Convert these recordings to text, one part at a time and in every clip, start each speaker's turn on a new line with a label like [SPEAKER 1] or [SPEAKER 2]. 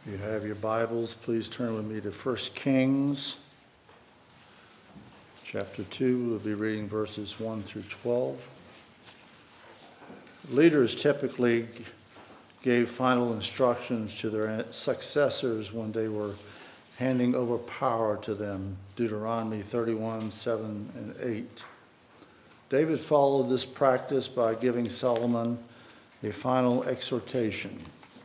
[SPEAKER 1] If you have your Bibles, please turn with me to 1 Kings, chapter 2. We'll be reading verses 1 through 12. Leaders typically gave final instructions to their successors when they were handing over power to them, Deuteronomy 31, 7, and 8. David followed this practice by giving Solomon a final exhortation.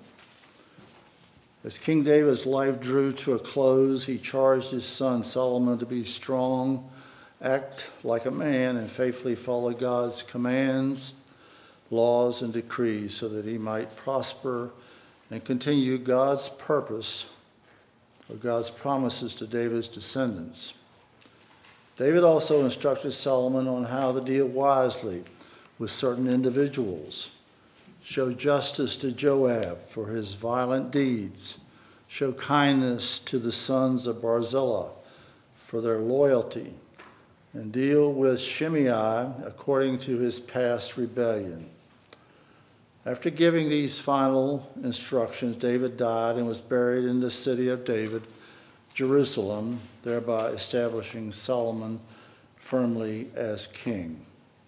[SPEAKER 1] As King David's life drew to a close, he charged his son Solomon to be strong, act like a man, and faithfully follow God's commands, laws, and decrees so that he might prosper and continue God's purpose or God's promises to David's descendants. David also instructed Solomon on how to deal wisely with certain individuals. Show justice to Joab for his violent deeds. Show kindness to the sons of Barzillai for their loyalty. And deal with Shimei according to his past rebellion. After giving these final instructions, David died and was buried in the city of David, Jerusalem, thereby establishing Solomon firmly as king.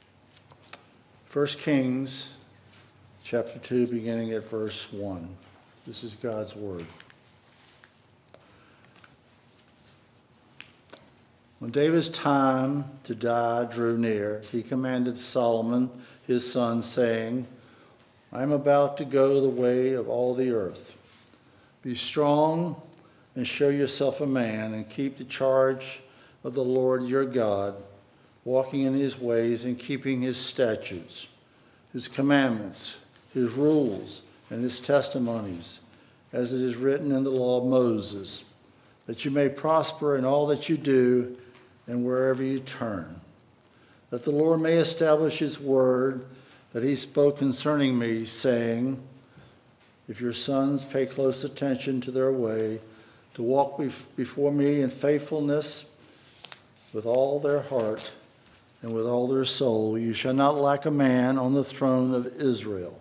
[SPEAKER 1] 1 Kings chapter 2, beginning at verse 1. This is God's word. When David's time to die drew near, he commanded Solomon, his son, saying, I am about to go the way of all the earth. Be strong and show yourself a man, and keep the charge of the Lord your God, walking in his ways and keeping his statutes, his commandments, his rules, and his testimonies, as it is written in the law of Moses, that you may prosper in all that you do and wherever you turn. That the Lord may establish his word that he spoke concerning me, saying, if your sons pay close attention to their way, to walk before me in faithfulness with all their heart and with all their soul, you shall not lack a man on the throne of Israel.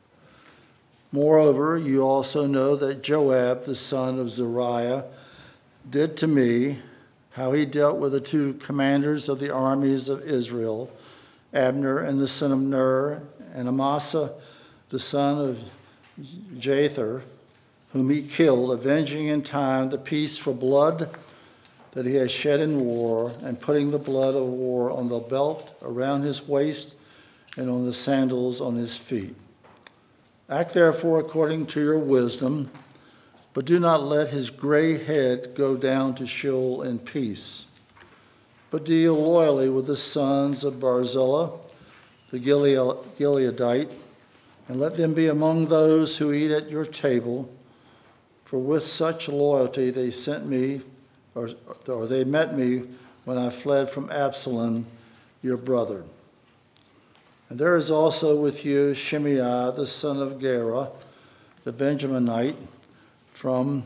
[SPEAKER 1] Moreover, you also know that Joab, the son of Zeruiah, did to me how he dealt with the two commanders of the armies of Israel, Abner and the son of Ner, and Amasa, the son of Jether, whom he killed, avenging in time the peace for blood that he has shed in war, and putting the blood of war on the belt around his waist and on the sandals on his feet. Act therefore according to your wisdom, but do not let his gray head go down to Sheol in peace. But deal loyally with the sons of Barzillai, the Gileadite, and let them be among those who eat at your table. For with such loyalty they sent me, or they met me when I fled from Absalom, your brother. And there is also with you Shimei, the son of Gera, the Benjaminite, from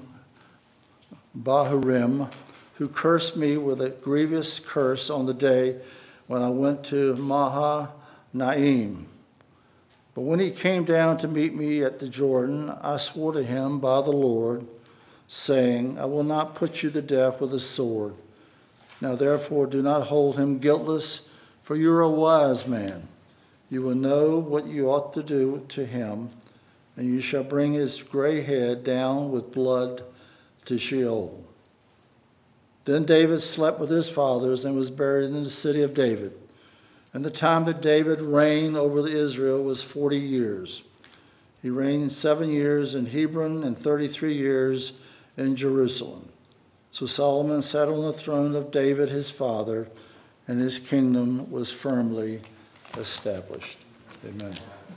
[SPEAKER 1] Bahurim, who cursed me with a grievous curse on the day when I went to Mahanaim. But when he came down to meet me at the Jordan, I swore to him by the Lord, saying, I will not put you to death with a sword. Now therefore do not hold him guiltless, for you are a wise man. You will know what you ought to do to him, and you shall bring his gray head down with blood to Sheol. Then David slept with his fathers and was buried in the city of David. And the time that David reigned over Israel was 40 years. He reigned 7 years in Hebron and 33 years in Jerusalem. So Solomon sat on the throne of David his father, and his kingdom was firmly established. Amen.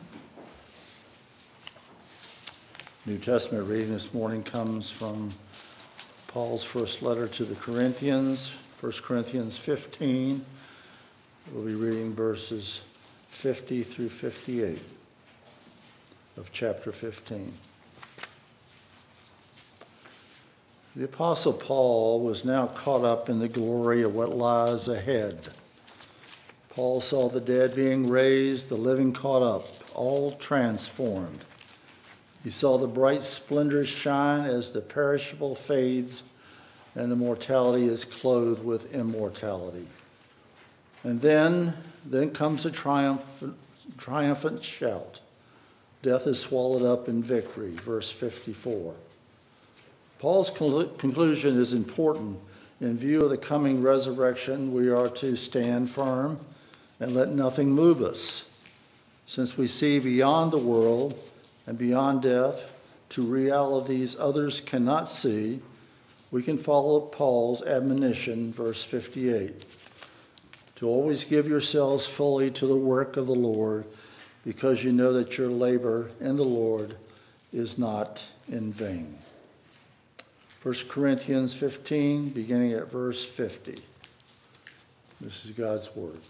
[SPEAKER 1] New Testament reading this morning comes from Paul's first letter to the Corinthians, 1 Corinthians 15. We'll be reading verses 50 through 58 of chapter 15. The Apostle Paul was now caught up in the glory of what lies ahead. Paul saw the dead being raised, the living caught up, all transformed. He saw the bright splendor shine as the perishable fades and the mortality is clothed with immortality. And then comes a triumphant shout. Death is swallowed up in victory, verse 54. Paul's conclusion is important. In view of the coming resurrection, we are to stand firm and let nothing move us. Since we see beyond the world and beyond death to realities others cannot see, we can follow Paul's admonition, verse 58, to always give yourselves fully to the work of the Lord, because you know that your labor in the Lord is not in vain. 1 Corinthians 15, beginning at verse 50. This is God's word.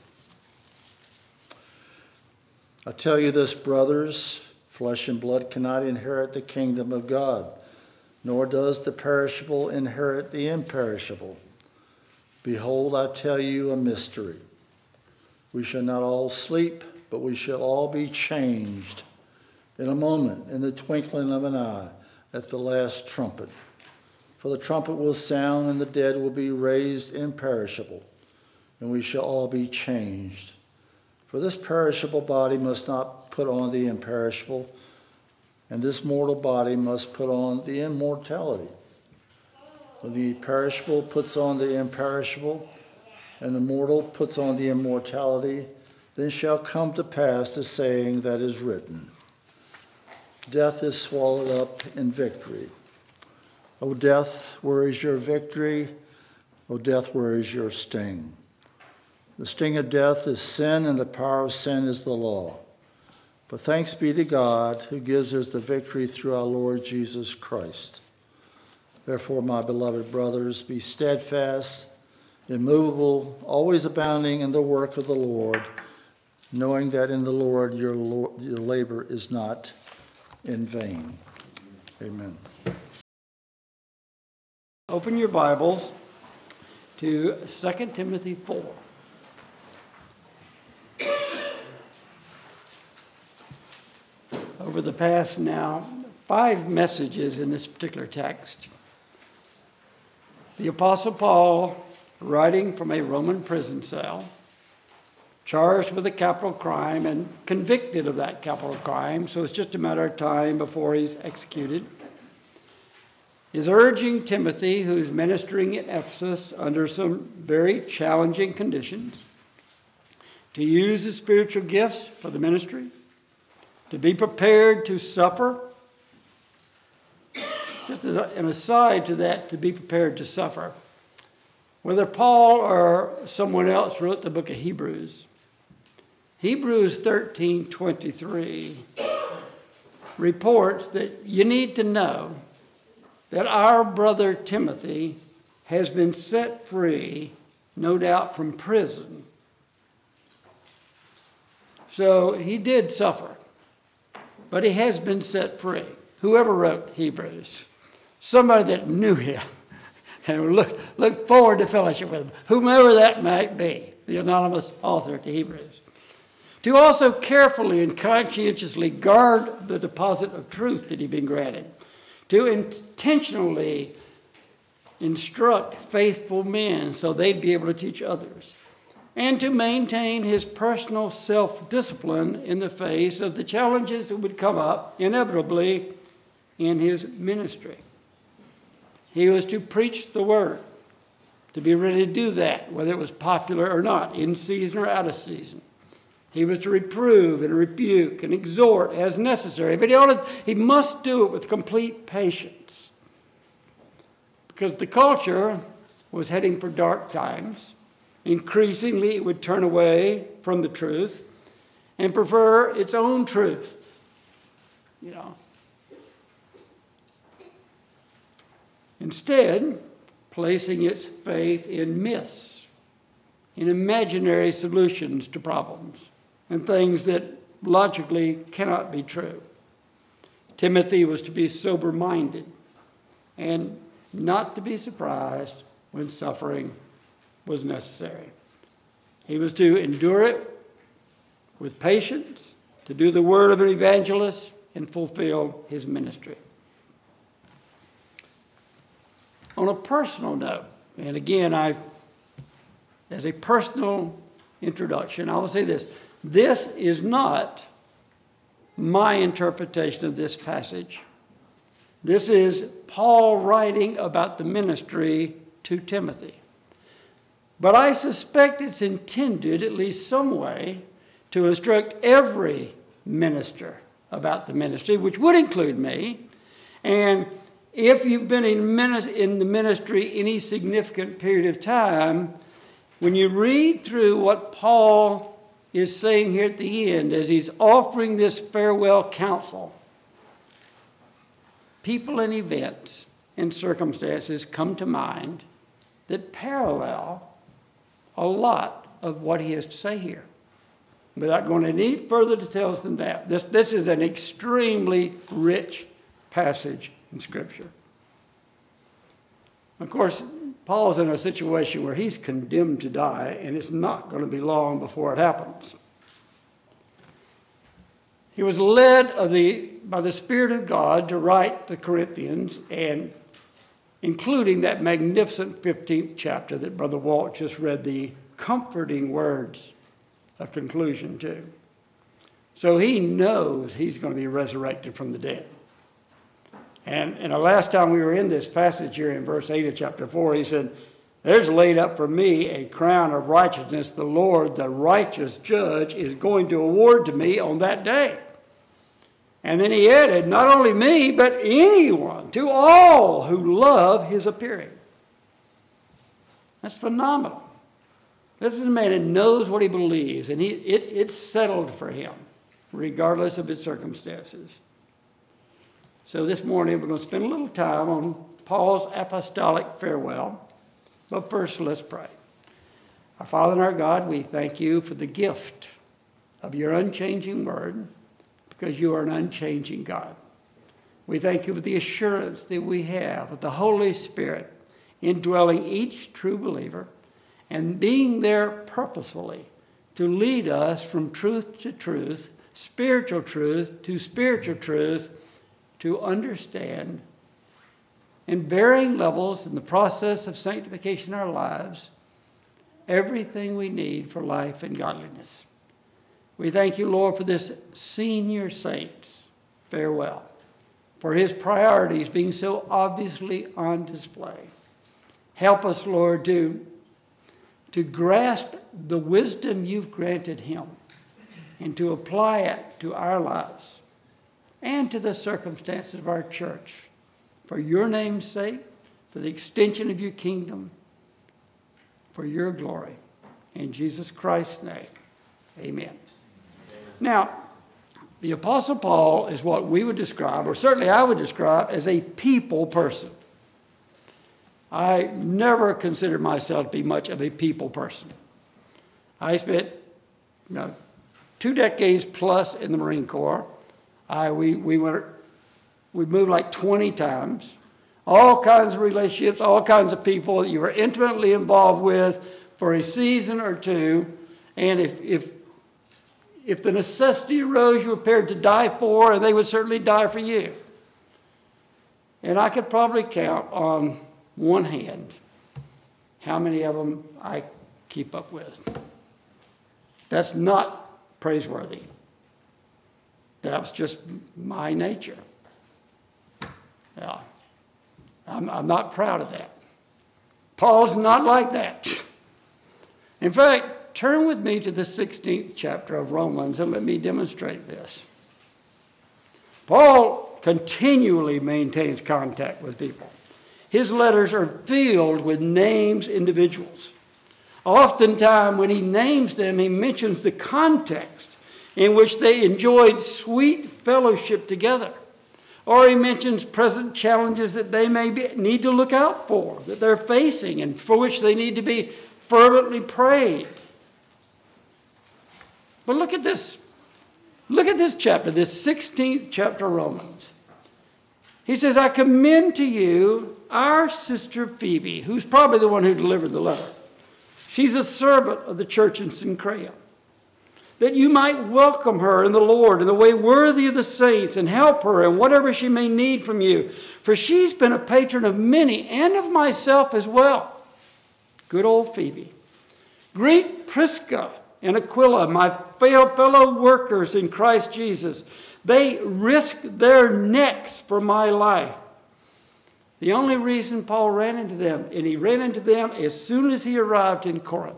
[SPEAKER 1] I tell you this, brothers, flesh and blood cannot inherit the kingdom of God, nor does the perishable inherit the imperishable. Behold, I tell you a mystery. We shall not all sleep, but we shall all be changed in a moment, in the twinkling of an eye, at the last trumpet. For the trumpet will sound, and the dead will be raised imperishable, and we shall all be changed. For this perishable body must not put on the imperishable, and this mortal body must put on the immortality. When the perishable puts on the imperishable, and the mortal puts on the immortality, then shall come to pass the saying that is written, death is swallowed up in victory. O death, where is your victory? O death, where is your sting? The sting of death is sin, and the power of sin is the law. But thanks be to God, who gives us the victory through our Lord Jesus Christ. Therefore, my beloved brothers, be steadfast, immovable, always abounding in the work of the Lord, knowing that in the Lord your labor is not in vain. Amen.
[SPEAKER 2] Open your Bibles to 2 Timothy 4. Over the past now 5 messages in this particular text, the Apostle Paul, writing from a Roman prison cell, charged with a capital crime and convicted of that capital crime, so it's just a matter of time before he's executed, is urging Timothy, who's ministering at Ephesus under some very challenging conditions, to use his spiritual gifts for the ministry, to be prepared to suffer. Just as an aside to that, to be prepared to suffer. Whether Paul or someone else wrote the book of Hebrews, Hebrews 13:23 reports that you need to know that our brother Timothy has been set free, no doubt from prison. So he did suffer, but he has been set free. Whoever wrote Hebrews, somebody that knew him and looked forward to fellowship with him, whomever that might be, the anonymous author to Hebrews. To also carefully and conscientiously guard the deposit of truth that he'd been granted. To intentionally instruct faithful men so they'd be able to teach others. And to maintain his personal self-discipline in the face of the challenges that would come up inevitably in his ministry. He was to preach the word, to be ready to do that, whether it was popular or not, in season or out of season. He was to reprove and rebuke and exhort as necessary, but he must do it with complete patience. Because the culture was heading for dark times. Increasingly, it would turn away from the truth and prefer its own truth. Instead, placing its faith in myths, in imaginary solutions to problems, and things that logically cannot be true. Timothy was to be sober-minded and not to be surprised when suffering was necessary. He was to endure it with patience, to do the word of an evangelist and fulfill his ministry. On a personal note, and again, as a personal introduction, I will say this. This is not my interpretation of this passage. This is Paul writing about the ministry to Timothy. But I suspect it's intended, at least some way, to instruct every minister about the ministry, which would include me. And if you've been in the ministry any significant period of time, when you read through what Paul is saying here at the end, as he's offering this farewell counsel, people and events and circumstances come to mind that parallel a lot of what he has to say here. Without going into any further details than that, this is an extremely rich passage in Scripture. Of course, Paul's in a situation where he's condemned to die, and it's not going to be long before it happens. He was led by the Spirit of God to write the Corinthians, and including that magnificent 15th chapter that Brother Walt just read the comforting words of conclusion to. So he knows he's going to be resurrected from the dead. And the last time we were in this passage here in verse 8 of chapter 4, he said, "There's laid up for me a crown of righteousness. The Lord, the righteous judge, is going to award to me on that day." And then he added, "Not only me, but anyone, to all who love his appearing." That's phenomenal. This is a man that knows what he believes, and it's settled for him, regardless of his circumstances. So this morning we're going to spend a little time on Paul's apostolic farewell. But first, let's pray. Our Father and our God, we thank you for the gift of your unchanging word, because you are an unchanging God. We thank you for the assurance that we have of the Holy Spirit indwelling each true believer and being there purposefully to lead us from truth to truth, spiritual truth to spiritual truth, to understand in varying levels in the process of sanctification in our lives everything we need for life and godliness. We thank you, Lord, for this senior saint's farewell, for his priorities being so obviously on display. Help us, Lord, to grasp the wisdom you've granted him and to apply it to our lives and to the circumstances of our church, for your name's sake, for the extension of your kingdom, for your glory. In Jesus Christ's name, amen. Now, the Apostle Paul is what we would describe, or certainly I would describe, as a people person. I never considered myself to be much of a people person. I spent 2 decades plus in the Marine Corps. We moved like 20 times. All kinds of relationships, all kinds of people that you were intimately involved with for a season or two. And if the necessity arose, you were prepared to die for, and they would certainly die for you. And I could probably count on one hand how many of them I keep up with. That's not praiseworthy. That was just my nature. Yeah. I'm not proud of that. Paul's not like that. In fact, turn with me to the 16th chapter of Romans and let me demonstrate this. Paul continually maintains contact with people. His letters are filled with names, individuals. Oftentimes, when he names them, he mentions the context in which they enjoyed sweet fellowship together. Or he mentions present challenges that they need to look out for, that they're facing, and for which they need to be fervently prayed. But look at this. Look at this chapter, this 16th chapter of Romans. He says, "I commend to you our sister Phoebe," who's probably the one who delivered the letter. She's a servant of the church in Cenchrea. that you might welcome her in the Lord in the way worthy of the saints and help her in whatever she may need from you. For she's been a patron of many and of myself as well. Good old Phoebe. Greet Prisca and Aquila, my fellow workers in Christ Jesus. They risked their necks for my life. The only reason Paul ran into them, and he ran into them as soon as he arrived in Corinth,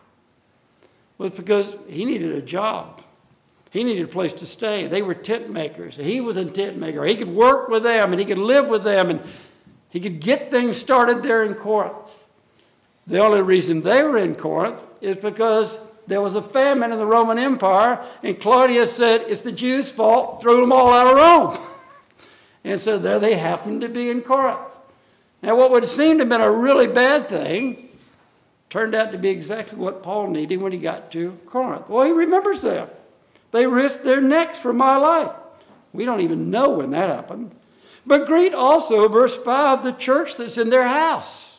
[SPEAKER 2] was because he needed a job. He needed a place to stay. They were tent makers. He was a tent maker. He could work with them, and he could live with them, and he could get things started there in Corinth. The only reason they were in Corinth is because there was a famine in the Roman Empire, and Claudius said, it's the Jews' fault, threw them all out of Rome. And so there they happened to be in Corinth. Now, what would seem to have been a really bad thing turned out to be exactly what Paul needed when he got to Corinth. Well, he remembers them. They risked their necks for my life. We don't even know when that happened. But greet also, verse 5, the church that's in their house.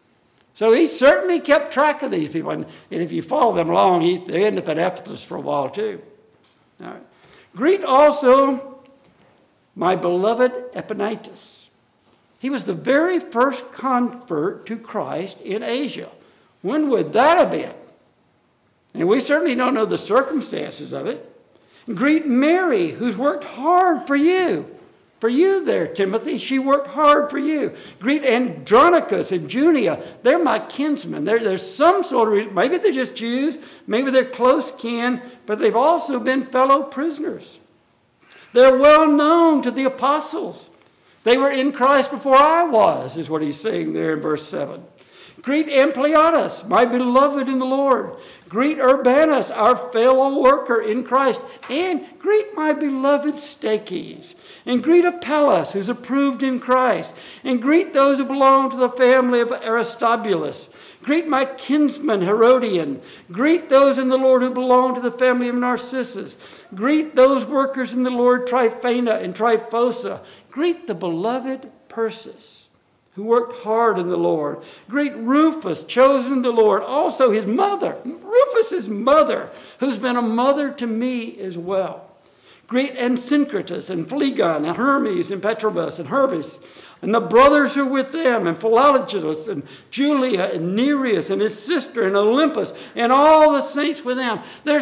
[SPEAKER 2] So he certainly kept track of these people. And if you follow them along, they end up at Ephesus for a while too. All right. Greet also my beloved Epaphras. He was the very first convert to Christ in Asia. When would that have been? And we certainly don't know the circumstances of it. Greet Mary, who's worked hard for you. For you there, Timothy, she worked hard for you. Greet Andronicus and Junia. They're my kinsmen. There's some sort of, maybe they're just Jews, maybe they're close kin, but they've also been fellow prisoners. They're well known to the apostles. They were in Christ before I was, is what he's saying there in verse 7. Greet Ampliatus, my beloved in the Lord. Greet Urbanus, our fellow worker in Christ. And greet my beloved Stachys. And greet Apelles, who's approved in Christ. And greet those who belong to the family of Aristobulus. Greet my kinsman Herodian. Greet those in the Lord who belong to the family of Narcissus. Greet those workers in the Lord, Tryphena and Tryphosa. Greet the beloved Persis, who worked hard in the Lord. Greet Rufus, chosen in the Lord, also his mother, Rufus's mother, who's been a mother to me as well. Greet Asyncritus and Phlegon and Hermes and Patrobas and Hermes and the brothers who are with them, and Philologus and Julia and Nereus and his sister and Olympus and all the saints with them. There's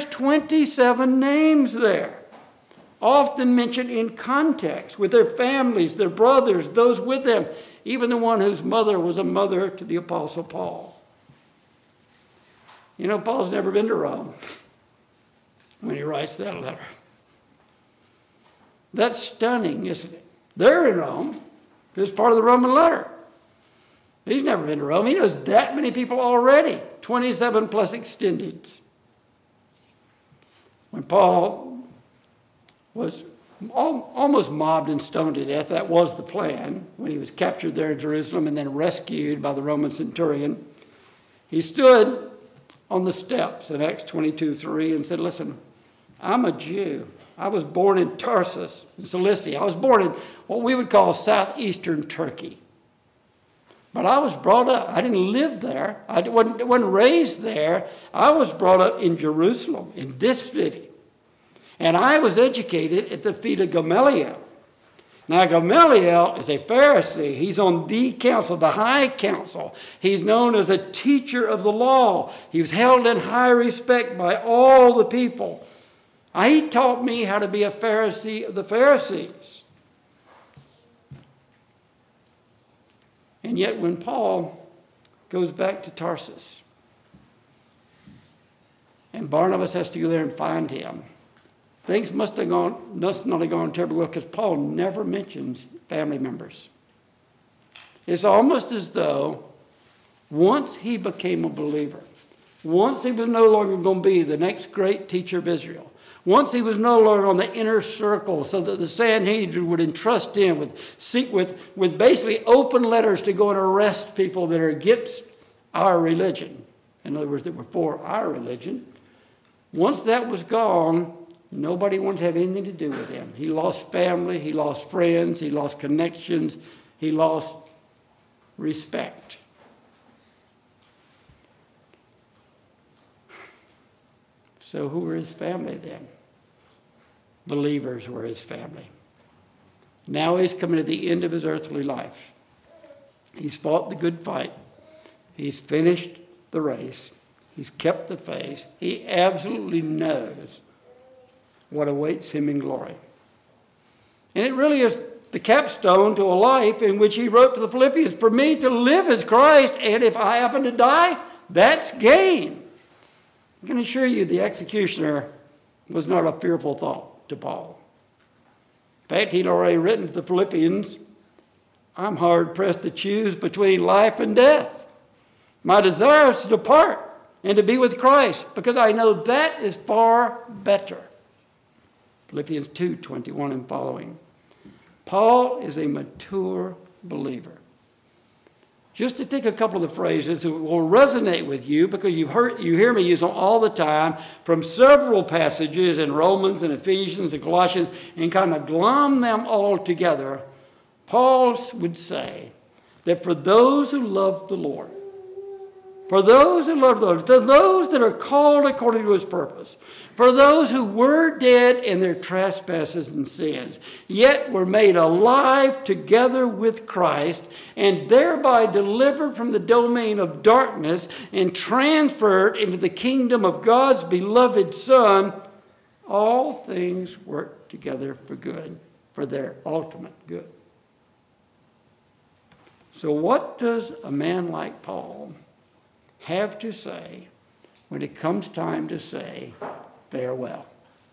[SPEAKER 2] 27 names there, often mentioned in context with their families, their brothers, those with them, even the one whose mother was a mother to the Apostle Paul. You know, Paul's never been to Rome when he writes that letter. That's stunning, isn't it? They're in Rome. It's part of the Roman letter. He's never been to Rome. He knows that many people already, 27 plus extended. When Paul was almost mobbed and stoned to death, that was the plan, when he was captured there in Jerusalem and then rescued by the Roman centurion, he stood on the steps in Acts 22:3 and said, listen, I'm a Jew. I was born in Tarsus, in Cilicia. I was born in what we would call southeastern Turkey. But I was brought up. I didn't live there. I wasn't raised there. I was brought up in Jerusalem, in this city. And I was educated at the feet of Gamaliel. Now, Gamaliel is a Pharisee. He's on the council, the high council. He's known as a teacher of the law. He was held in high respect by all the people. He taught me how to be a Pharisee of the Pharisees. And yet when Paul goes back to Tarsus, and Barnabas has to go there and find him, things must not have gone terribly well, because Paul never mentions family members. It's almost as though once he became a believer, once he was no longer going to be the next great teacher of Israel, once he was no longer on the inner circle so that the Sanhedrin would entrust him with basically open letters to go and arrest people that are against our religion. In other words, that were for our religion. Once that was gone, nobody wanted to have anything to do with him. He lost family, he lost friends, he lost connections, he lost respect. So who were his family then? Believers were his family. Now he's coming to the end of his earthly life. He's fought the good fight. He's finished the race. He's kept the faith. He absolutely knows what awaits him in glory. And it really is the capstone to a life in which he wrote to the Philippians, for me to live is Christ, and if I happen to die, that's gain. I can assure you the executioner was not a fearful thought to Paul. In fact, he'd already written to the Philippians, I'm hard-pressed to choose between life and death. My desire is to depart and to be with Christ, because I know that is far better. Philippians 2:21 and following. Paul is a mature believer. Just to take a couple of the phrases that will resonate with you, because you hear me use them all the time from several passages in Romans and Ephesians and Colossians, and kind of glom them all together. Paul would say that for those who love the Lord, for those who love the Lord, to those that are called according to his purpose, for those who were dead in their trespasses and sins, yet were made alive together with Christ, and thereby delivered from the domain of darkness and transferred into the kingdom of God's beloved Son, all things work together for good, for their ultimate good. So what does a man like Paul have to say when it comes time to say farewell?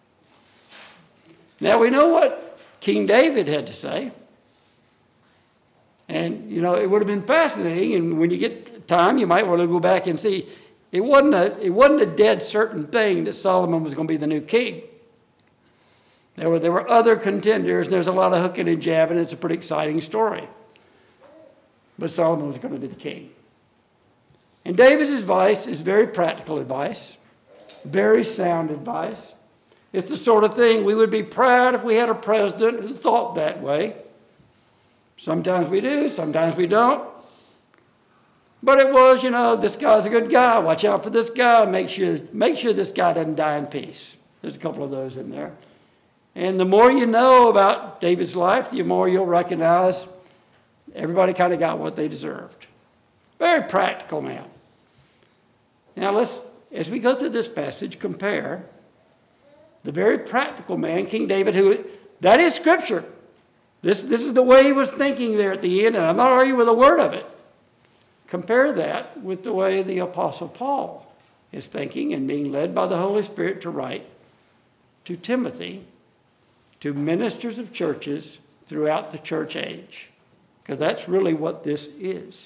[SPEAKER 2] Now we know what King David had to say. And, it would have been fascinating, and when you get time, you might want to go back and see. It wasn't a dead certain thing that Solomon was going to be the new king. There were other contenders, and there's a lot of hooking and jabbing. It's a pretty exciting story. But Solomon was going to be the king. And David's advice is very practical advice, very sound advice. It's the sort of thing we would be proud if we had a president who thought that way. Sometimes we do, sometimes we don't. But it was, this guy's a good guy. Watch out for this guy. Make sure this guy doesn't die in peace. There's a couple of those in there. And the more you know about David's life, the more you'll recognize everybody kind of got what they deserved. Very practical man. Now as we go through this passage, compare the very practical man, King David, that is Scripture. This is the way he was thinking there at the end, and I'm not arguing with a word of it. Compare that with the way the Apostle Paul is thinking and being led by the Holy Spirit to write to Timothy, to ministers of churches throughout the church age, because that's really what this is.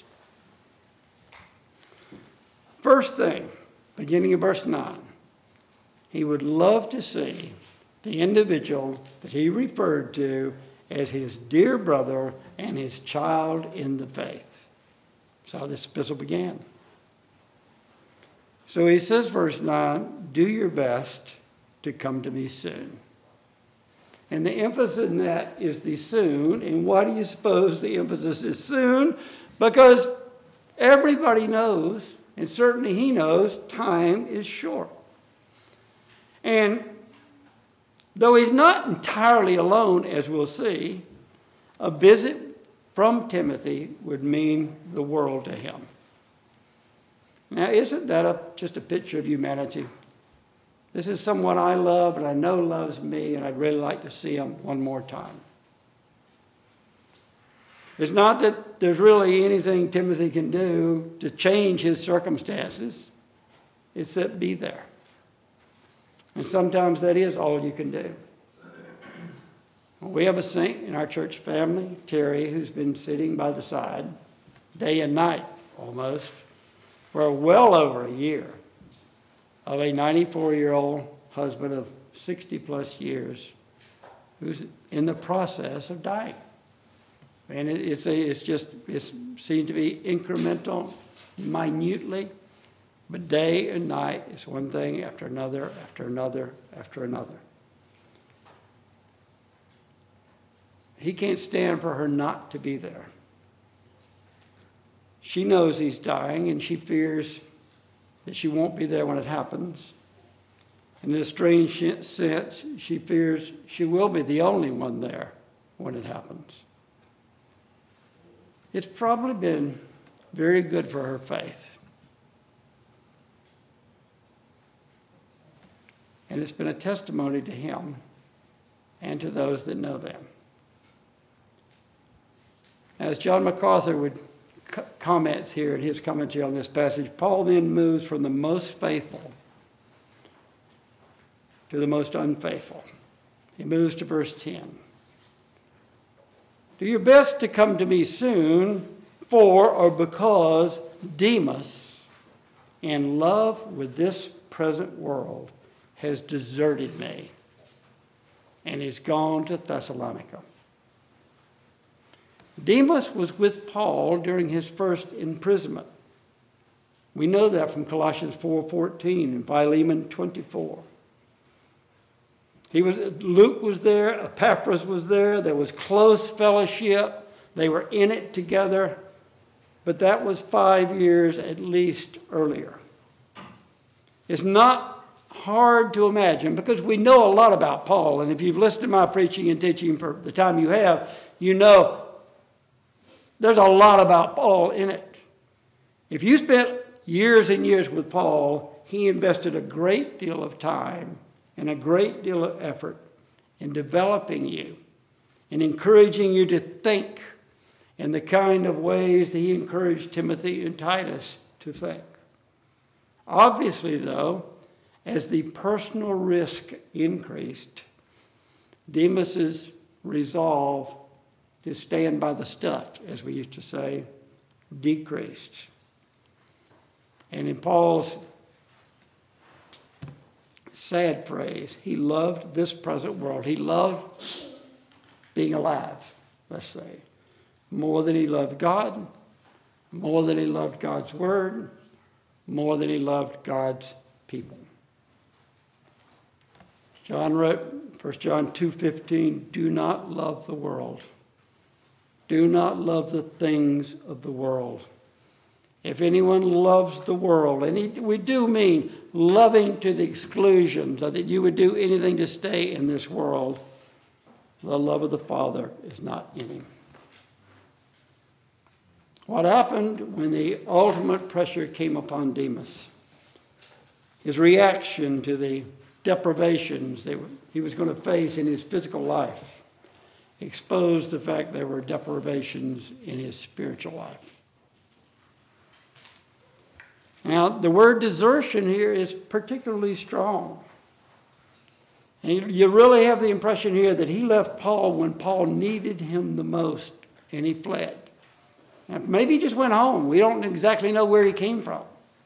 [SPEAKER 2] First thing, beginning of verse 9, he would love to see the individual that he referred to as his dear brother and his child in the faith. That's how this epistle began. So he says, verse 9, do your best to come to me soon. And the emphasis in that is the soon. And why do you suppose the emphasis is soon? Because everybody knows, and certainly he knows, time is short. And though he's not entirely alone, as we'll see, a visit from Timothy would mean the world to him. Now, isn't that just a picture of humanity? This is someone I love and I know loves me, and I'd really like to see him one more time. It's not that there's really anything Timothy can do to change his circumstances. It's that be there. And sometimes that is all you can do. We have a saint in our church family, Terry, who's been sitting by the side day and night almost for well over a year, of a 94-year-old husband of 60-plus years who's in the process of dying. And it seems to be incremental, minutely, but day and night is one thing after another, after another, after another. He can't stand for her not to be there. She knows he's dying, and she fears that she won't be there when it happens. In a strange sense, she fears she will be the only one there when it happens. It's probably been very good for her faith. And it's been a testimony to him and to those that know them. As John MacArthur would comments here in his commentary on this passage, Paul then moves from the most faithful to the most unfaithful. He moves to verse 10. Do your best to come to me soon, for or because Demas, in love with this present world, has deserted me and is gone to Thessalonica. Demas was with Paul during his first imprisonment. We know that from Colossians 4:14 and Philemon 24. Luke was there, Epaphras was there was close fellowship, they were in it together, but that was 5 years at least earlier. It's not hard to imagine, because we know a lot about Paul, and if you've listened to my preaching and teaching for the time you have, you know there's a lot about Paul in it. If you spent years and years with Paul, he invested a great deal of time and a great deal of effort in developing you and encouraging you to think in the kind of ways that he encouraged Timothy and Titus to think. Obviously, though, as the personal risk increased, Demas's resolve to stand by the stuff, as we used to say, decreased. And in Paul's sad phrase, he loved this present world. He loved being alive, let's say, more than he loved God, more than he loved God's word, more than he loved God's people. John wrote, 1 John 2:15, do not love the world. Do not love the things of the world. If anyone loves the world, and we do mean loving to the exclusion, so that you would do anything to stay in this world, the love of the Father is not in him. What happened when the ultimate pressure came upon Demas? His reaction to the deprivations that he was going to face in his physical life exposed the fact there were deprivations in his spiritual life. Now, the word desertion here is particularly strong. And you really have the impression here that he left Paul when Paul needed him the most, and he fled. Now, maybe he just went home. We don't exactly know where he came from.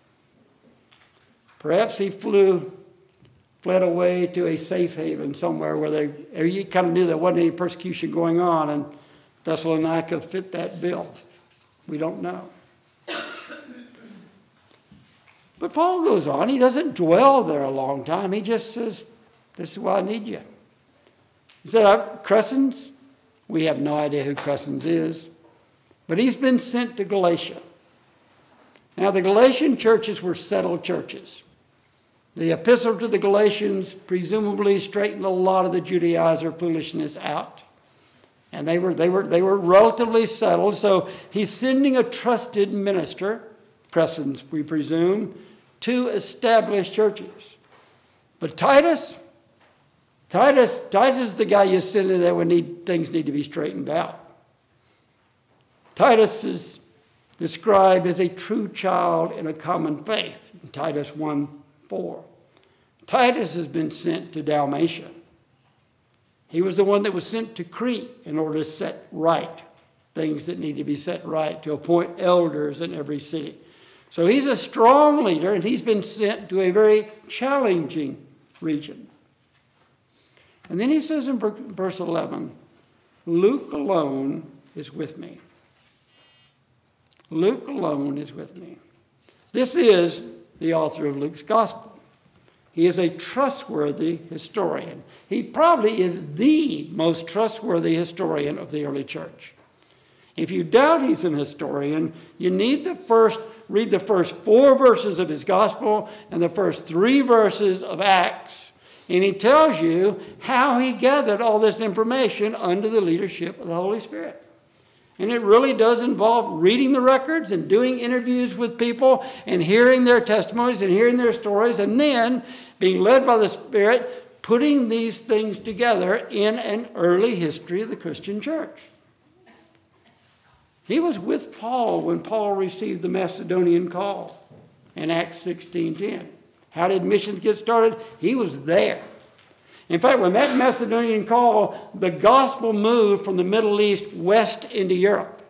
[SPEAKER 2] Perhaps he fled away to a safe haven somewhere where you kind of knew there wasn't any persecution going on, and Thessalonica fit that bill. We don't know. But Paul goes on. He doesn't dwell there a long time. He just says, this is why I need you. He said, Crescens, we have no idea who Crescens is, but he's been sent to Galatia. Now, the Galatian churches were settled churches. The epistle to the Galatians presumably straightened a lot of the Judaizer foolishness out. And they were relatively settled. So he's sending a trusted minister, Crescens, we presume, to establish churches. But Titus is the guy you send in there when things need to be straightened out. Titus is described as a true child in a common faith, in Titus 1:4. Titus has been sent to Dalmatia. He was the one that was sent to Crete in order to set right things that need to be set right, to appoint elders in every city. So he's a strong leader, and he's been sent to a very challenging region. And then he says in verse 11, Luke alone is with me. Luke alone is with me. This is the author of Luke's gospel. He is a trustworthy historian. He probably is the most trustworthy historian of the early church. If you doubt he's an historian, you need to first read the first 4 verses of his gospel and the first 3 verses of Acts. And he tells you how he gathered all this information under the leadership of the Holy Spirit. And it really does involve reading the records and doing interviews with people and hearing their testimonies and hearing their stories, and then being led by the Spirit, putting these things together in an early history of the Christian church. He was with Paul when Paul received the Macedonian call in Acts 16:10. How did missions get started? He was there. In fact, when that Macedonian call, the gospel moved from the Middle East west into Europe.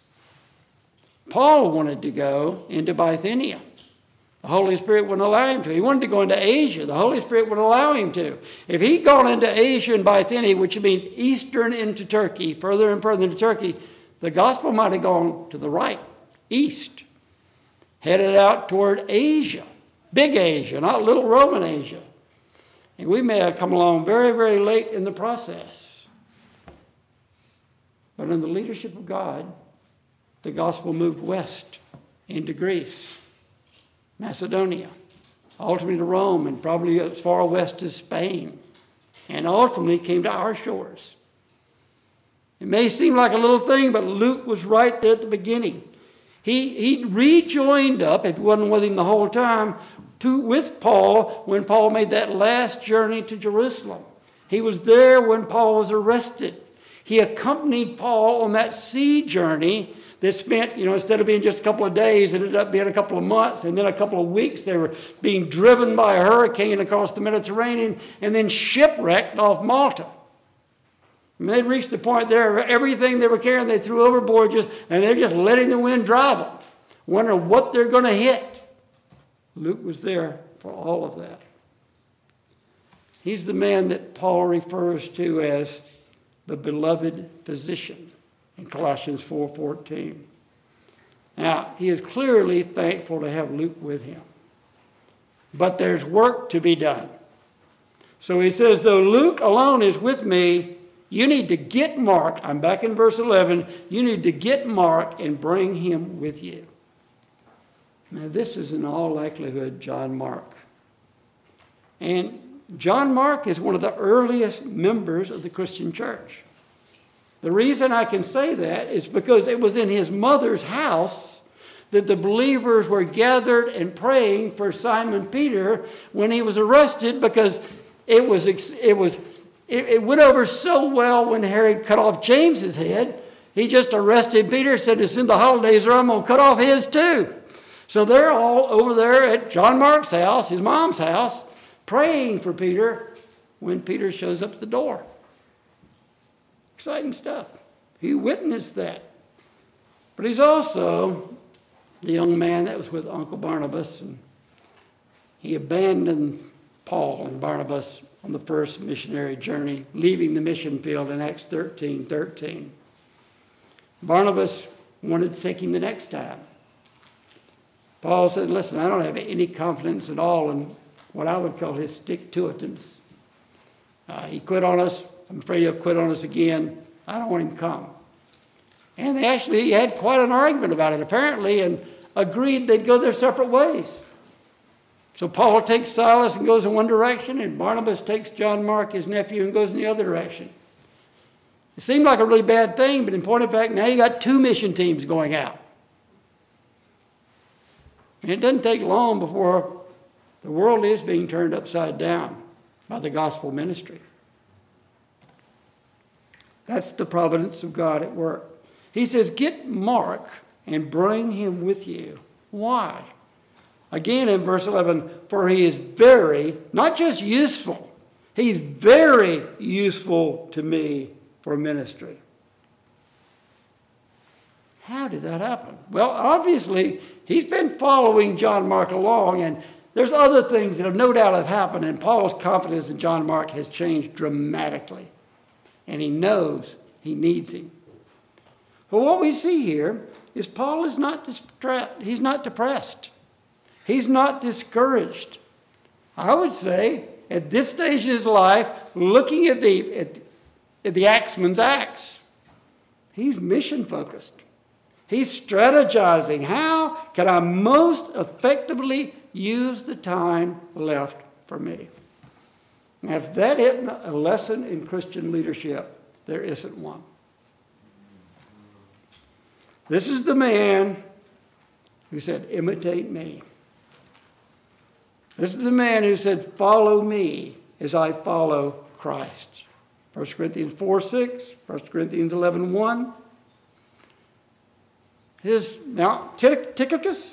[SPEAKER 2] Paul wanted to go into Bithynia. The Holy Spirit wouldn't allow him to. He wanted to go into Asia. The Holy Spirit wouldn't allow him to. If he'd gone into Asia and Bithynia, which means eastern into Turkey, further and further into Turkey, the gospel might have gone to the right, east, headed out toward Asia, big Asia, not little Roman Asia. And we may have come along very, very late in the process. But in the leadership of God, the gospel moved west into Greece, Macedonia, ultimately to Rome, and probably as far west as Spain, and ultimately came to our shores. It may seem like a little thing, but Luke was right there at the beginning. He rejoined up, if he wasn't with him the whole time, with Paul when Paul made that last journey to Jerusalem. He was there when Paul was arrested. He accompanied Paul on that sea journey that spent, instead of being just a couple of days, it ended up being a couple of months, and then a couple of weeks. They were being driven by a hurricane across the Mediterranean and then shipwrecked off Malta. And they'd reached the point there, everything they were carrying, they threw overboard, and they're just letting the wind drive them, wondering what they're going to hit. Luke was there for all of that. He's the man that Paul refers to as the beloved physician in Colossians 4:14. Now, he is clearly thankful to have Luke with him. But there's work to be done. So he says, though Luke alone is with me, you need to get Mark. I'm back in verse 11. You need to get Mark and bring him with you. Now, this is in all likelihood John Mark. And John Mark is one of the earliest members of the Christian church. The reason I can say that is because it was in his mother's house that the believers were gathered and praying for Simon Peter when he was arrested, because it went over so well when Herod cut off James's head. He just arrested Peter, said, as soon as the holidays are, I'm going to cut off his too. So they're all over there at John Mark's house, his mom's house, praying for Peter when Peter shows up at the door. Exciting stuff. He witnessed that. But he's also the young man that was with Uncle Barnabas, and he abandoned Paul and Barnabas on the first missionary journey, leaving the mission field in Acts 13:13. Barnabas wanted to take him the next time. Paul said, listen, I don't have any confidence at all in what I would call his stick-to-itiveness. He quit on us. I'm afraid he'll quit on us again. I don't want him to come. And they actually had quite an argument about it, apparently, and agreed they'd go their separate ways. So Paul takes Silas and goes in one direction, and Barnabas takes John Mark, his nephew, and goes in the other direction. It seemed like a really bad thing, but in point of fact, now you got 2 mission teams going out. And it doesn't take long before the world is being turned upside down by the gospel ministry. That's the providence of God at work. He says, get Mark and bring him with you. Why? Again in verse 11, for he is very, not just useful, he's very useful to me for ministry. How did that happen? Well, obviously, he's been following John Mark along, and there's other things that have no doubt have happened, and Paul's confidence in John Mark has changed dramatically. And he knows he needs him. But what we see here is Paul is not distressed. He's not depressed. He's not discouraged. I would say, at this stage in his life, looking at the axeman's axe, He's mission focused. He's strategizing. How can I most effectively use the time left for me? Now, if that isn't a lesson in Christian leadership, there isn't one. This is the man who said, imitate me. This is the man who said, follow me as I follow Christ. 1 Corinthians 4:6, 1 Corinthians 11:1. Now, Tychicus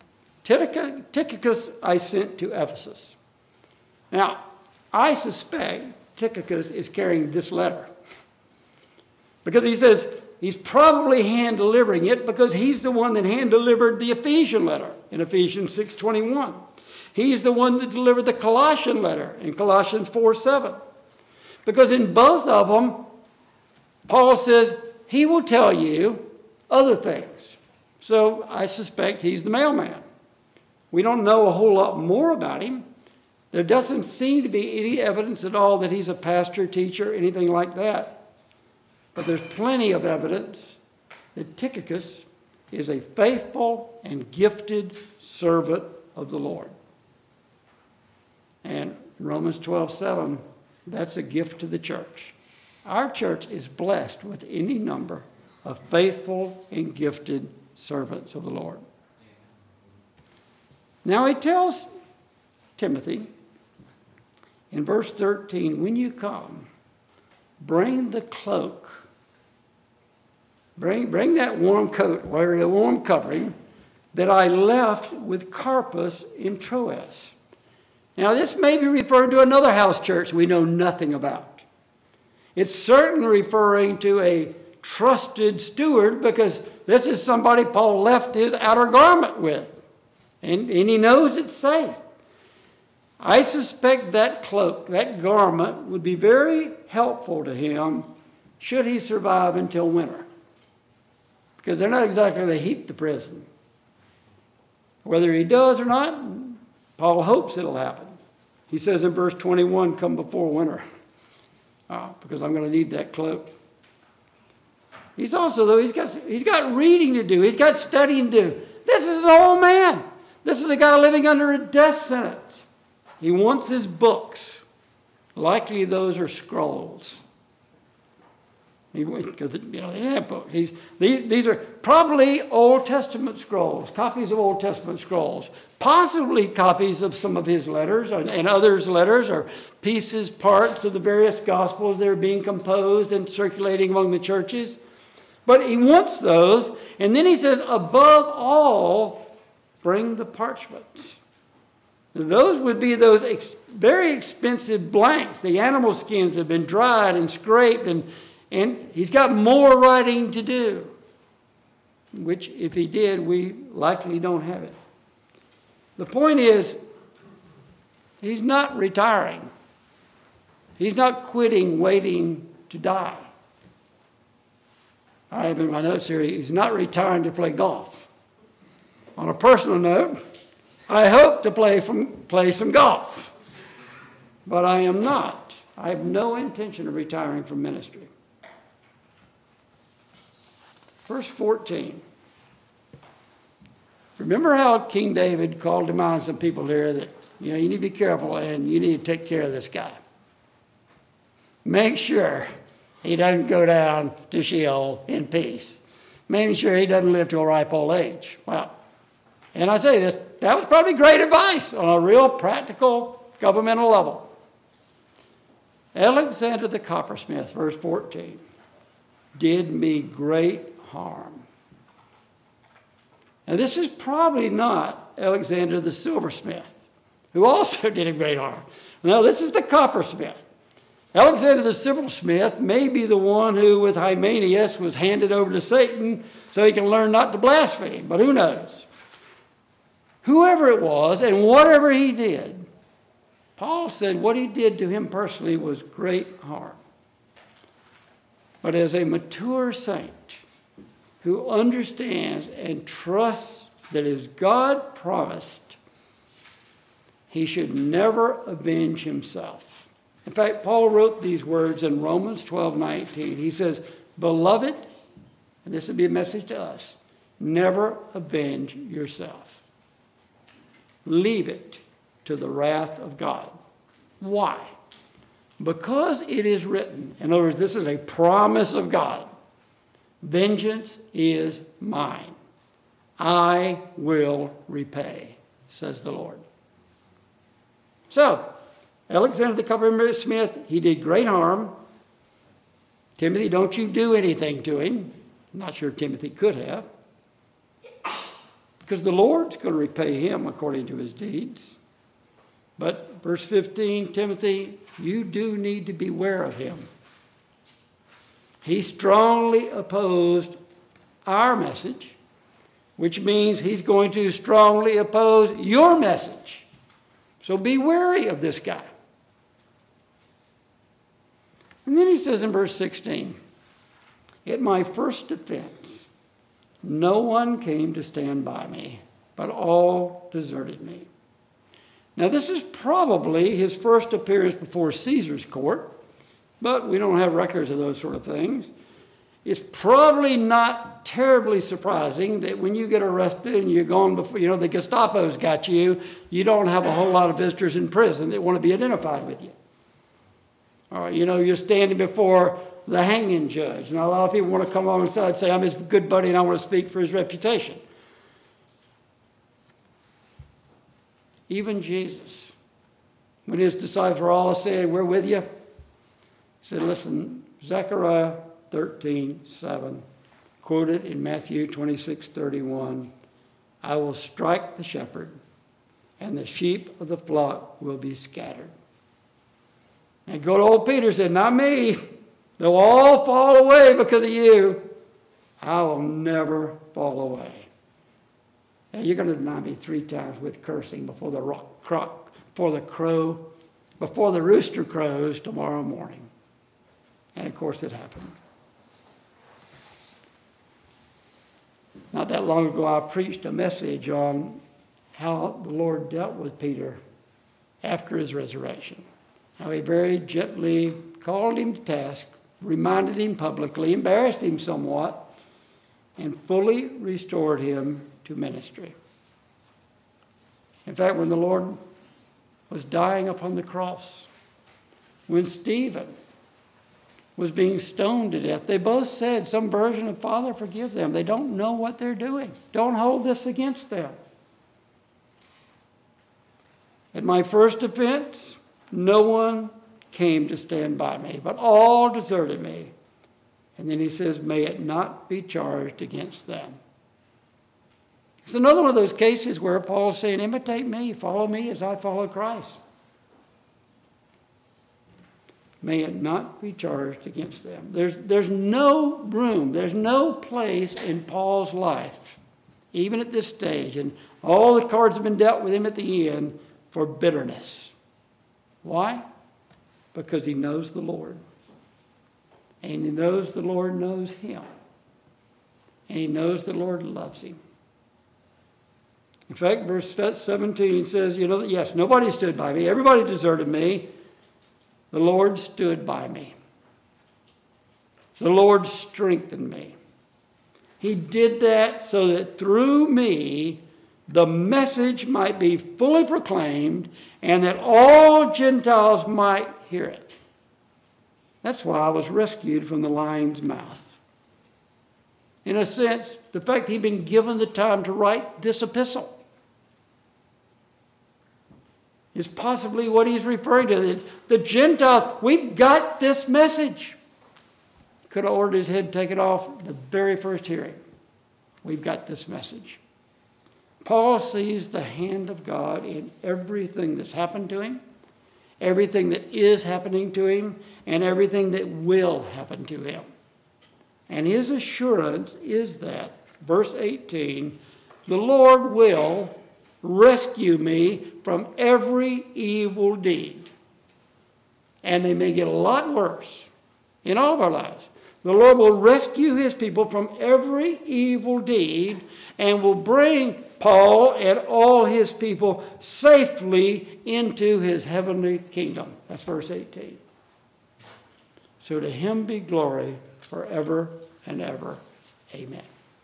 [SPEAKER 2] I sent to Ephesus. Now, I suspect Tychicus is carrying this letter. Because he says he's probably hand-delivering it because he's the one that hand-delivered the Ephesian letter in Ephesians 6:21. He's the one that delivered the Colossian letter in Colossians 4:7. Because in both of them, Paul says he will tell you other things. So I suspect he's the mailman. We don't know a whole lot more about him. There doesn't seem to be any evidence at all that he's a pastor, teacher, anything like that. But there's plenty of evidence that Tychicus is a faithful and gifted servant of the Lord. And in Romans 12:7, that's a gift to the church. Our church is blessed with any number of faithful and gifted servants of the Lord. Now he tells Timothy in verse 13, when you come, bring the cloak. Bring that warm coat, or a warm covering, that I left with Carpus in Troas. Now, this may be referring to another house church we know nothing about. It's certainly referring to a trusted steward because this is somebody Paul left his outer garment with. And he knows it's safe. I suspect that cloak, that garment, would be very helpful to him should he survive until winter. Because they're not exactly going to heat the prison. Whether he does or not, Paul hopes it'll happen. He says in verse 21, come before winter, because I'm going to need that cloak. He's also, though, he's got reading to do. He's got studying to do. This is an old man. This is a guy living under a death sentence. He wants his books. Likely those are scrolls. Because they didn't have books. These are probably Old Testament scrolls, copies of Old Testament scrolls, possibly copies of some of his letters and others' letters, or pieces, parts of the various Gospels that are being composed and circulating among the churches. But he wants those, and then he says, above all, bring the parchments. Those would be those very expensive blanks. The animal skins have been dried and scraped, and he's got more writing to do, which if he did, we likely don't have it. The point is, he's not retiring. He's not quitting, waiting to die. I have in my notes here, he's not retiring to play golf. On a personal note, I hope to play some golf, but I am not. I have no intention of retiring from ministry. Verse 14. Remember how King David called to mind some people here that, you need to be careful and you need to take care of this guy. Make sure he doesn't go down to Sheol in peace. Making sure he doesn't live to a ripe old age. Well, and I say this, that was probably great advice on a real practical governmental level. Alexander the coppersmith, verse 14, did me great harm. And this is probably not Alexander the silversmith, who also did him great harm. No, this is the coppersmith. Alexander the silversmith may be the one who, with Hymenaeus, was handed over to Satan so he can learn not to blaspheme, but who knows? Whoever it was and whatever he did, Paul said what he did to him personally was great harm. But as a mature saint who understands and trusts that as God promised, he should never avenge himself. In fact, Paul wrote these words in Romans 12:19. He says, beloved, and this would be a message to us, never avenge yourself. Leave it to the wrath of God. Why? Because it is written, in other words, this is a promise of God. Vengeance is mine. I will repay, says the Lord. So, Alexander the coppersmith, he did great harm. Timothy, don't you do anything to him. I'm not sure Timothy could have. Because the Lord's going to repay him according to his deeds. But verse 15, Timothy, you do need to beware of him. He strongly opposed our message, which means he's going to strongly oppose your message. So be wary of this guy. And then he says in verse 16, at my first defense, no one came to stand by me, but all deserted me. Now, this is probably his first appearance before Caesar's court, but we don't have records of those sort of things. It's probably not terribly surprising that when you get arrested and you're going before, the Gestapo's got you, you don't have a whole lot of visitors in prison that want to be identified with you. Or, you're standing before the hanging judge. Now, a lot of people want to come alongside and say, I'm his good buddy and I want to speak for his reputation. Even Jesus, when his disciples were all saying, we're with you, he said, listen, Zechariah 13:7, quoted in Matthew 26:31, I will strike the shepherd, and the sheep of the flock will be scattered. And good old Peter said, not me. They'll all fall away because of you. I will never fall away. And you're going to deny me 3 times with cursing before the rooster crows tomorrow morning. And of course it happened. Not that long ago, I preached a message on how the Lord dealt with Peter after his resurrection. How he very gently called him to task, reminded him publicly, embarrassed him somewhat, and fully restored him to ministry. In fact, when the Lord was dying upon the cross, when Stephen was being stoned to death, they both said some version of, Father, forgive them. They don't know what they're doing. Don't hold this against them. At my first offense, no one came to stand by me, but all deserted me. And then he says, may it not be charged against them. It's another one of those cases where Paul's saying, imitate me, follow me as I follow Christ. May it not be charged against them. There's no room, there's no place in Paul's life, even at this stage, and all the cards have been dealt with him at the end, for bitterness. Why? Because he knows the Lord. And he knows the Lord knows him. And he knows the Lord loves him. In fact, verse 17 says, yes, nobody stood by me. Everybody deserted me. The Lord stood by me. The Lord strengthened me. He did that so that through me, the message might be fully proclaimed and that all Gentiles might hear it. That's why I was rescued from the lion's mouth. In a sense, the fact he'd been given the time to write this epistle is possibly what he's referring to. The Gentiles, we've got this message. Could have ordered his head taken off the very first hearing. We've got this message. Paul sees the hand of God in everything that's happened to him, everything that is happening to him, and everything that will happen to him. And his assurance is that, verse 18, the Lord will rescue me from every evil deed. And they may get a lot worse in all of our lives. The Lord will rescue his people from every evil deed and will bring Paul and all his people safely into his heavenly kingdom. That's verse 18. So to him be glory forever and ever. Amen.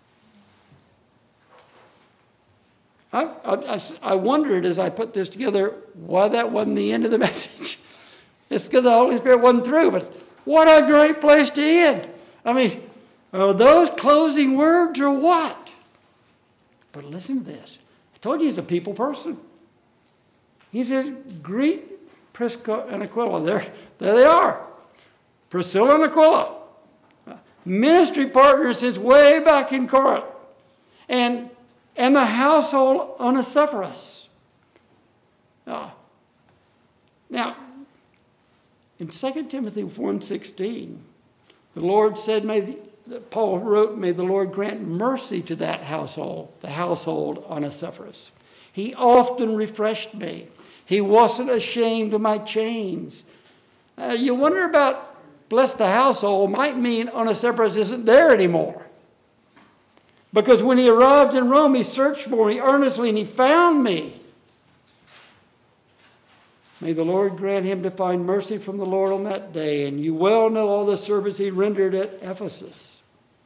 [SPEAKER 2] I wondered as I put this together why that wasn't the end of the message. It's because the Holy Spirit wasn't through, but what a great place to end. I mean, are those closing words or what? But listen to this. I told you he's a people person. He says, greet Prisca and Aquila. There they are. Priscilla and Aquila. Ministry partners since way back in Corinth. And the household Onesiphorus. Now, in 2 Timothy 1:16, the Lord said, Paul wrote, may the Lord grant mercy to that household, the household Onesiphorus. He often refreshed me. He wasn't ashamed of my chains. You wonder about bless the household might mean Onesiphorus isn't there anymore. Because when he arrived in Rome, he searched for me earnestly and he found me. May the Lord grant him to find mercy from the Lord on that day. And you well know all the service he rendered at Ephesus.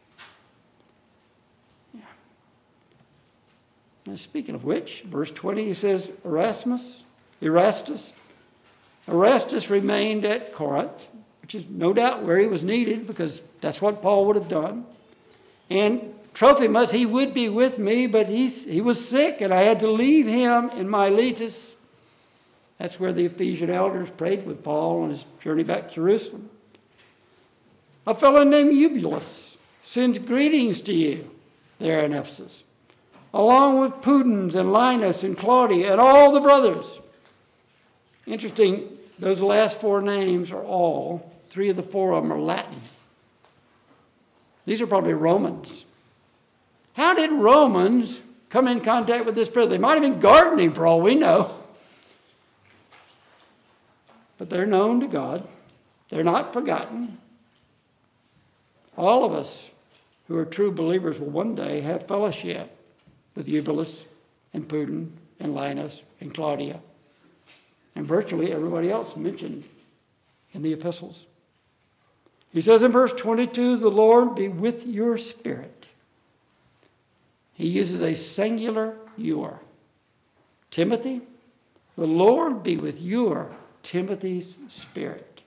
[SPEAKER 2] Yeah. Now, speaking of which, verse 20, he says, Erastus remained at Corinth, which is no doubt where he was needed because that's what Paul would have done. And Trophimus, he would be with me, but he was sick and I had to leave him in Miletus. That's where the Ephesian elders prayed with Paul on his journey back to Jerusalem. A fellow named Eubulus sends greetings to you there in Ephesus, along with Pudens and Linus and Claudia and all the brothers. Interesting, those last four names are all, three of the four of them are Latin. These are probably Romans. How did Romans come in contact with this prayer? They might have been gardening for all we know. But they're known to God. They're not forgotten. All of us who are true believers will one day have fellowship with Eubulus and Pudens and Linus and Claudia and virtually everybody else mentioned in the epistles. He says in verse 22, the Lord be with your spirit. He uses a singular your. Timothy, the Lord be with your Timothy's spirit.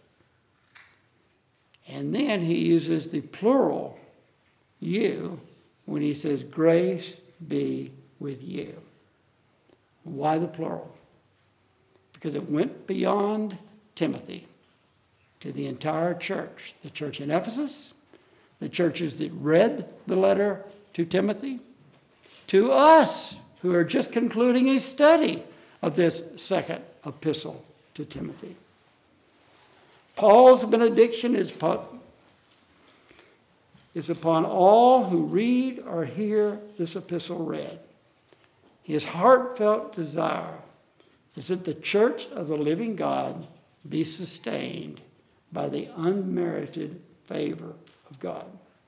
[SPEAKER 2] And then he uses the plural you when he says grace be with you. Why the plural? Because it went beyond Timothy to the entire church. The church in Ephesus, the churches that read the letter to Timothy, to us who are just concluding a study of this second epistle to Timothy. Paul's benediction is upon all who read or hear this epistle read. His heartfelt desire is that the church of the living God be sustained by the unmerited favor of God.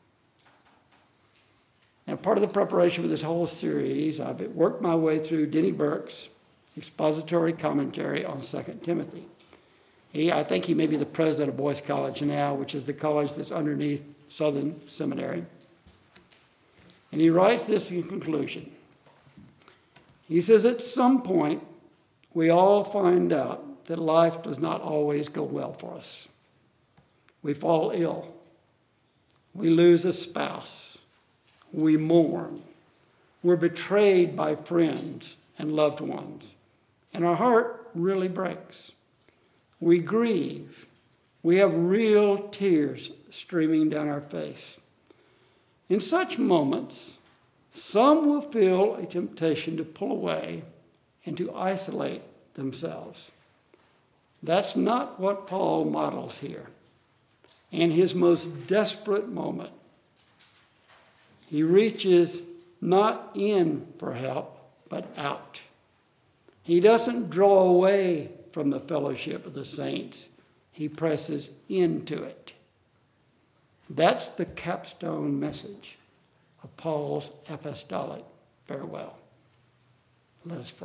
[SPEAKER 2] Now, part of the preparation for this whole series, I've worked my way through Denny Burke's expository commentary on 2 Timothy. I think he may be the president of Boyce College now, which is the college that's underneath Southern Seminary. And he writes this in conclusion. He says, at some point, we all find out that life does not always go well for us. We fall ill. We lose a spouse. We mourn. We're betrayed by friends and loved ones. And our heart really breaks. We grieve. We have real tears streaming down our face. In such moments, some will feel a temptation to pull away and to isolate themselves. That's not what Paul models here. In his most desperate moment, he reaches not in for help, but out. He doesn't draw away from the fellowship of the saints. He presses into it. That's the capstone message of Paul's apostolic farewell. Let us pray.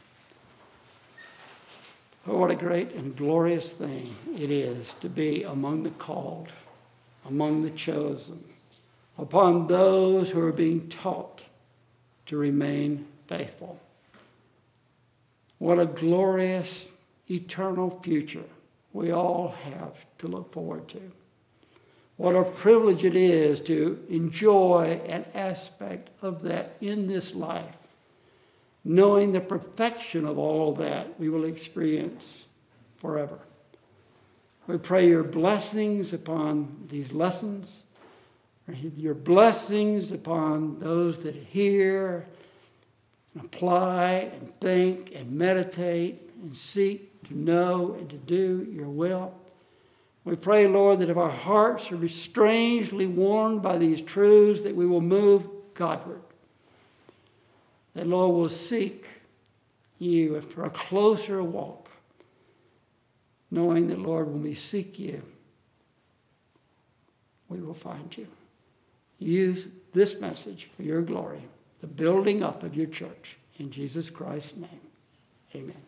[SPEAKER 2] Oh, what a great and glorious thing it is to be among the called, among the chosen, upon those who are being taught to remain faithful. What a glorious, eternal future we all have to look forward to. What a privilege it is to enjoy an aspect of that in this life, knowing the perfection of all that we will experience forever. We pray your blessings upon these lessons, your blessings upon those that hear, and apply, and think, and meditate, and seek to know and to do your will. We pray, Lord, that if our hearts are strangely warmed by these truths, that we will move Godward. That, Lord, will seek you for a closer walk, knowing that, Lord, when we seek you, we will find you. Use this message for your glory, the building up of your church. In Jesus Christ's name, amen.